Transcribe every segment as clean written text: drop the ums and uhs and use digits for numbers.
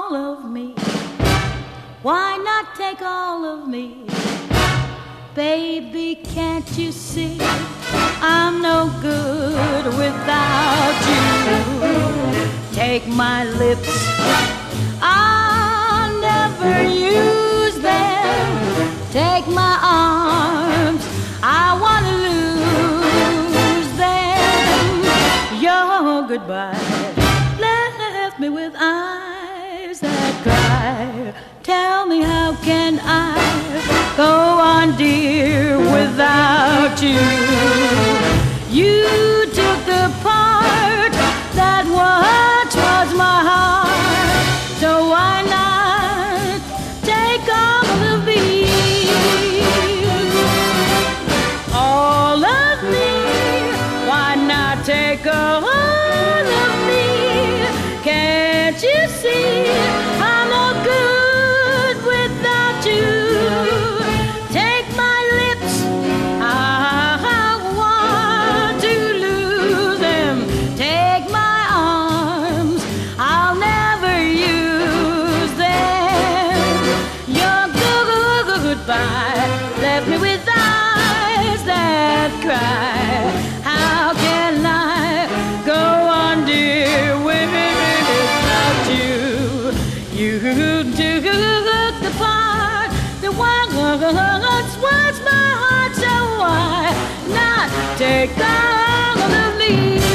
all of me? Why not take all of me? Baby, can't you see I'm no good without you? Take my lips, I'll never use them. Take my arms, I wanna lose them. Your goodbye left me with eyes that cry. Tell me, how can I go on, dear, without you? You took the part that once was my heart, so why not take all of me? All of me, why not take all of me? Can't you see I'm no good without you? Take my lips, I want to lose them. Take my arms, I'll never use them. Your goodbye left me with eyes that cry. How can I go on, dear, without you? You took the part that once was my heart, so why not take all of me?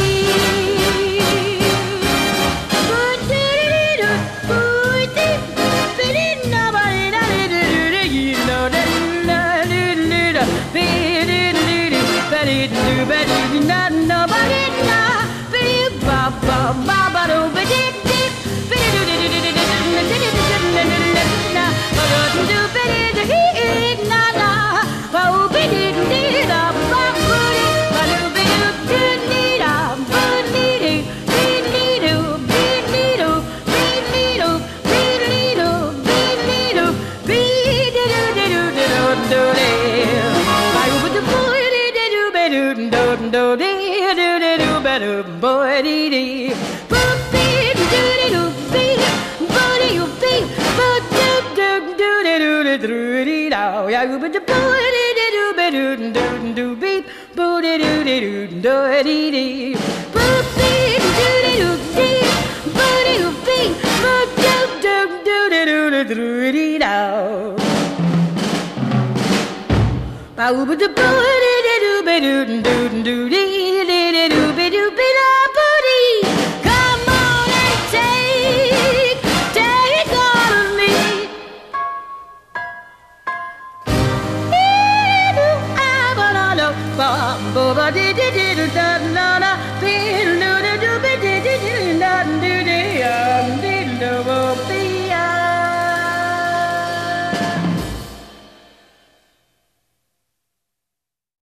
Come on and take all of me. I wanna know,